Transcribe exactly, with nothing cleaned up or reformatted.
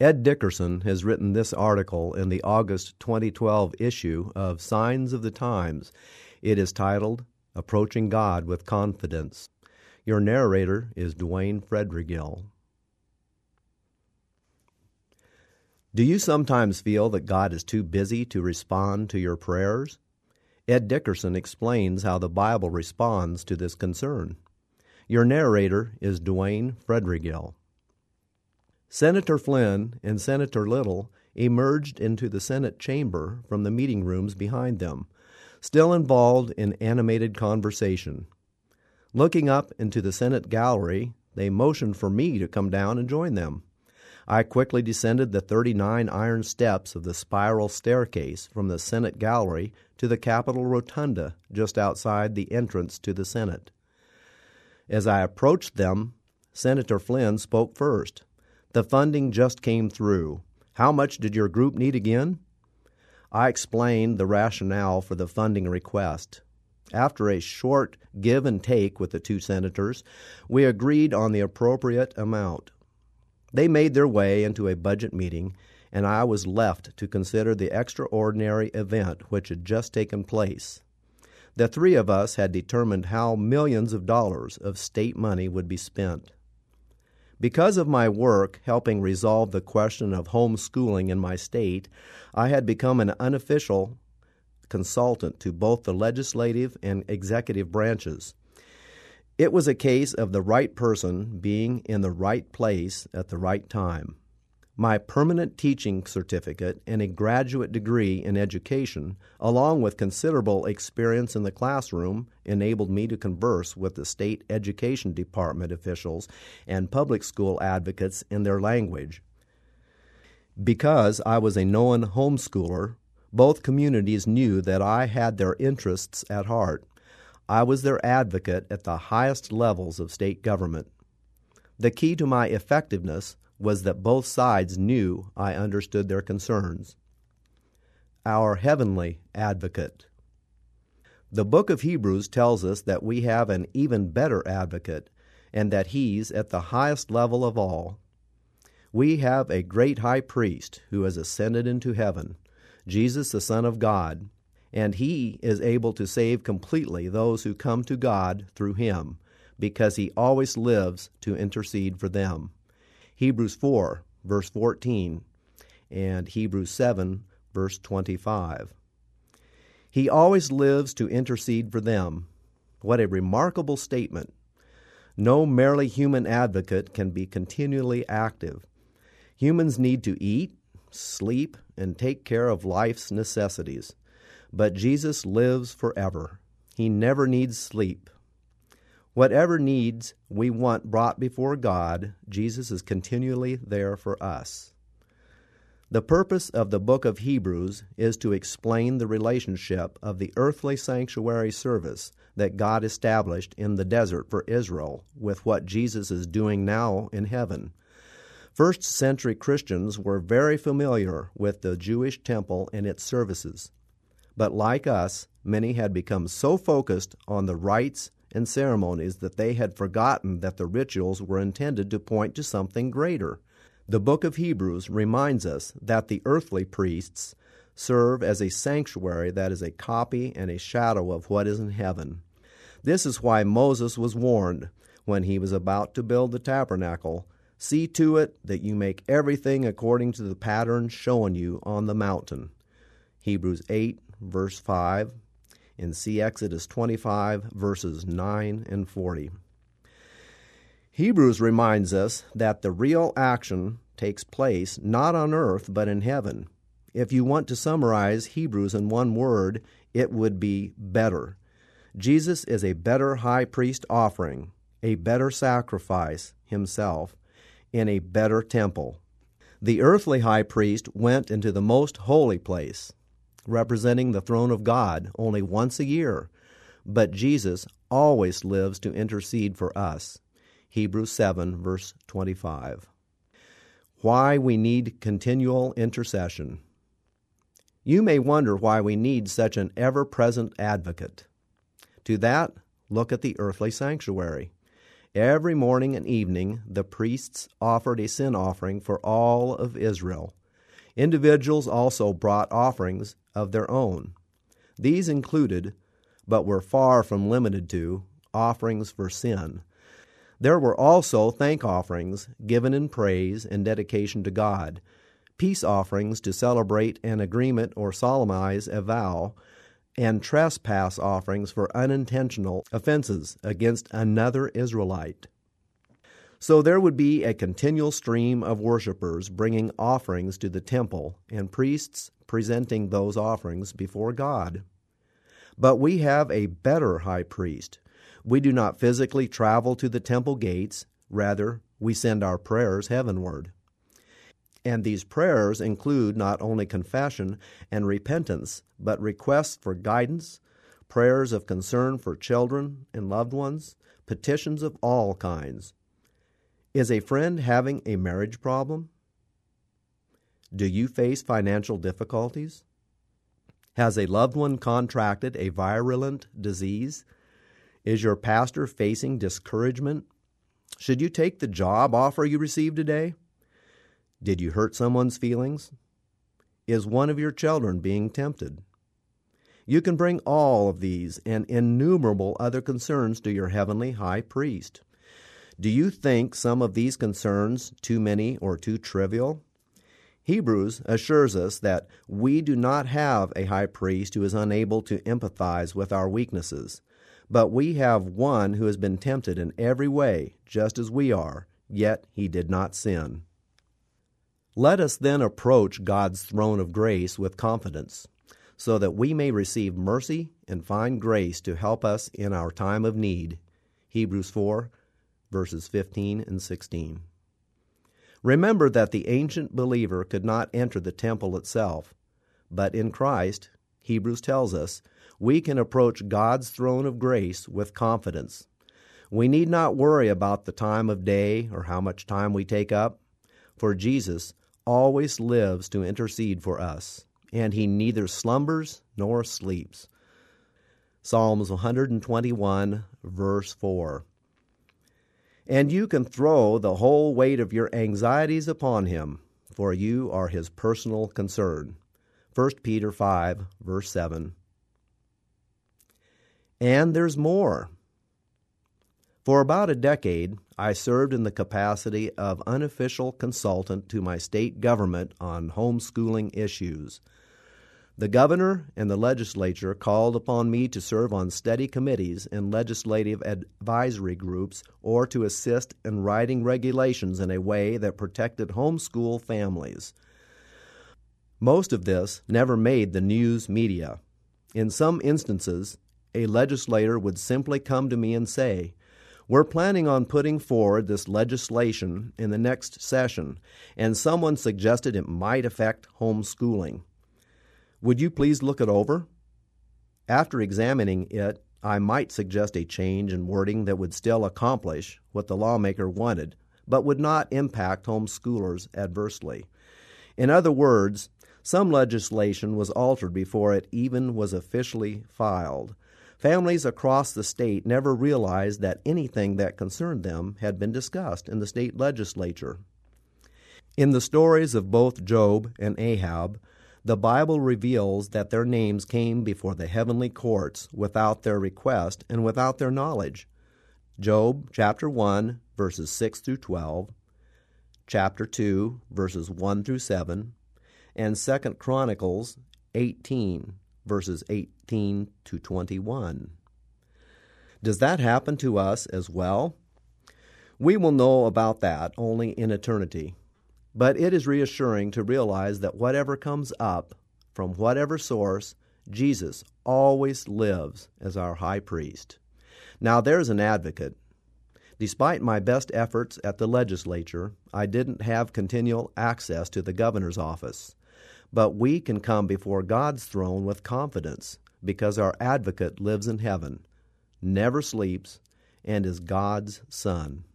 Ed Dickerson has written this article in the August twenty twelve issue of Signs of the Times. It is titled, Approaching God with Confidence. Your narrator is Dwayne Fredrigill. Do you sometimes feel that God is too busy to respond to your prayers? Ed Dickerson explains how the Bible responds to this concern. Your narrator is Dwayne Fredrigill. Senator Flynn and Senator Little emerged into the Senate chamber from the meeting rooms behind them, still involved in animated conversation. Looking up into the Senate gallery, they motioned for me to come down and join them. I quickly descended the thirty-nine iron steps of the spiral staircase from the Senate gallery to the Capitol Rotunda just outside the entrance to the Senate. As I approached them, Senator Flynn spoke first. The funding just came through. How much did your group need again? I explained the rationale for the funding request. After a short give and take with the two senators, we agreed on the appropriate amount. They made their way into a budget meeting, and I was left to consider the extraordinary event which had just taken place. The three of us had determined how millions of dollars of state money would be spent. Because of my work helping resolve the question of homeschooling in my state, I had become an unofficial consultant to both the legislative and executive branches. It was a case of the right person being in the right place at the right time. My permanent teaching certificate and a graduate degree in education, along with considerable experience in the classroom, enabled me to converse with the state education department officials and public school advocates in their language. Because I was a known homeschooler, both communities knew that I had their interests at heart. I was their advocate at the highest levels of state government. The key to my effectiveness was that both sides knew I understood their concerns. Our heavenly advocate. The book of Hebrews tells us that we have an even better advocate, and that he's at the highest level of all. We have a great high priest who has ascended into heaven, Jesus the Son of God, and he is able to save completely those who come to God through him, because he always lives to intercede for them. Hebrews four, verse fourteen, and Hebrews seven, verse twenty-five. He always lives to intercede for them. What a remarkable statement. No merely human advocate can be continually active. Humans need to eat, sleep, and take care of life's necessities. But Jesus lives forever. He never needs sleep. Whatever needs we want brought before God, Jesus is continually there for us. The purpose of the book of Hebrews is to explain the relationship of the earthly sanctuary service that God established in the desert for Israel with what Jesus is doing now in heaven. First century Christians were very familiar with the Jewish temple and its services. But like us, many had become so focused on the rites and ceremonies that they had forgotten that the rituals were intended to point to something greater. The book of Hebrews reminds us that the earthly priests serve as a sanctuary that is a copy and a shadow of what is in heaven. This is why Moses was warned when he was about to build the tabernacle, "See to it that you make everything according to the pattern shown you on the mountain." Hebrews eight, verse five, and see Exodus twenty-five, verses nine and forty. Hebrews reminds us that the real action takes place not on earth but in heaven. If you want to summarize Hebrews in one word, it would be better. Jesus is a better high priest offering, a better sacrifice himself, in a better temple. The earthly high priest went into the most holy place, representing the throne of God, only once a year, but Jesus always lives to intercede for us. Hebrews seven, verse twenty-five. Why we need continual intercession. You may wonder why we need such an ever-present advocate. To that, look at the earthly sanctuary. Every morning and evening, the priests offered a sin offering for all of Israel. Individuals also brought offerings of their own. These included, but were far from limited to, offerings for sin. There were also thank offerings given in praise and dedication to God, peace offerings to celebrate an agreement or solemnize a vow, and trespass offerings for unintentional offenses against another Israelite. So there would be a continual stream of worshipers bringing offerings to the temple, and priests presenting those offerings before God. But we have a better high priest. We do not physically travel to the temple gates. Rather, we send our prayers heavenward. And these prayers include not only confession and repentance, but requests for guidance, prayers of concern for children and loved ones, petitions of all kinds. Is a friend having a marriage problem? Do you face financial difficulties? Has a loved one contracted a virulent disease? Is your pastor facing discouragement? Should you take the job offer you received today? Did you hurt someone's feelings? Is one of your children being tempted? You can bring all of these and innumerable other concerns to your heavenly high priest. Do you think some of these concerns too many or too trivial? Hebrews assures us that we do not have a high priest who is unable to empathize with our weaknesses, but we have one who has been tempted in every way, just as we are, yet he did not sin. Let us then approach God's throne of grace with confidence, so that we may receive mercy and find grace to help us in our time of need. Hebrews four, verses fifteen and sixteen. Remember that the ancient believer could not enter the temple itself, but in Christ, Hebrews tells us, we can approach God's throne of grace with confidence. We need not worry about the time of day or how much time we take up, for Jesus always lives to intercede for us, and he neither slumbers nor sleeps. Psalms one twenty-one, verse four. And you can throw the whole weight of your anxieties upon him, for you are his personal concern. First Peter five, verse seven. And there's more. For about a decade, I served in the capacity of unofficial consultant to my state government on homeschooling issues. The governor and the legislature called upon me to serve on study committees and legislative advisory groups or to assist in writing regulations in a way that protected homeschool families. Most of this never made the news media. In some instances, a legislator would simply come to me and say, "We're planning on putting forward this legislation in the next session, and someone suggested it might affect homeschooling. Would you please look it over?" After examining it, I might suggest a change in wording that would still accomplish what the lawmaker wanted, but would not impact homeschoolers adversely. In other words, some legislation was altered before it even was officially filed. Families across the state never realized that anything that concerned them had been discussed in the state legislature. In the stories of both Job and Ahab, the Bible reveals that their names came before the heavenly courts without their request and without their knowledge. Job chapter one, verses six through twelve, chapter two, verses one through seven, and Second Chronicles eighteen, verses eighteen to twenty-one. Does that happen to us as well? We will know about that only in eternity. But it is reassuring to realize that whatever comes up, from whatever source, Jesus always lives as our high priest. Now there's an advocate. Despite my best efforts at the legislature, I didn't have continual access to the governor's office. But we can come before God's throne with confidence because our advocate lives in heaven, never sleeps, and is God's Son.